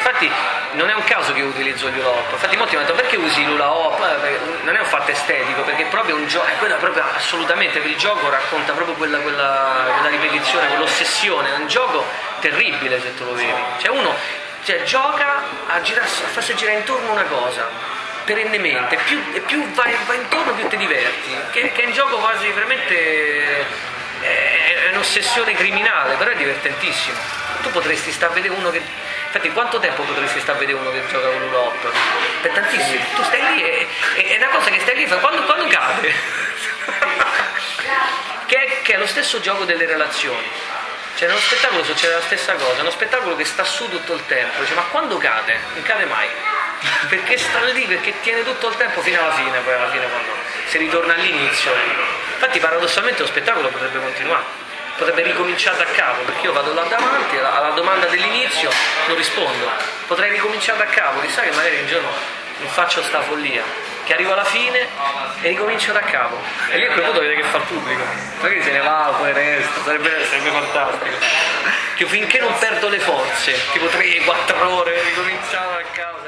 infatti non è un caso che io utilizzo gli hula hoop, infatti molti mi hanno detto perché usi l'hula hoop? Non è un fatto estetico, perché è proprio un gioco, quello proprio assolutamente, per il gioco racconta proprio quella ripetizione, quell'ossessione, è un gioco terribile se tu lo vedi, cioè uno gioca a farsi girare intorno una cosa perennemente, e più vai intorno più ti diverti, che è un gioco quasi veramente, è un'ossessione criminale, però è divertentissimo. Tu potresti stare a vedere uno che, infatti quanto tempo potresti stare a vedere uno che gioca con l'hula hoop? Per tantissimo, tu stai lì è una cosa che stai lì, quando cade che è lo stesso gioco delle relazioni. Cioè nello spettacolo succede la stessa cosa, è uno spettacolo che sta su tutto il tempo, dice, ma quando cade? Non cade mai, perché sta lì, perché tiene tutto il tempo fino alla fine, poi alla fine quando si ritorna all'inizio. Infatti paradossalmente lo spettacolo potrebbe continuare, potrebbe ricominciare da capo, perché io vado là davanti, alla domanda dell'inizio non rispondo, potrei ricominciare da capo, chissà che magari un giorno non faccio sta follia, che arrivo alla fine e ricomincio da capo, e lì a quel punto vede che fa il pubblico, magari se ne va, poi resta, sarebbe fantastico, che finché non perdo le forze, tipo 3-4 ore, ricominciamo da capo.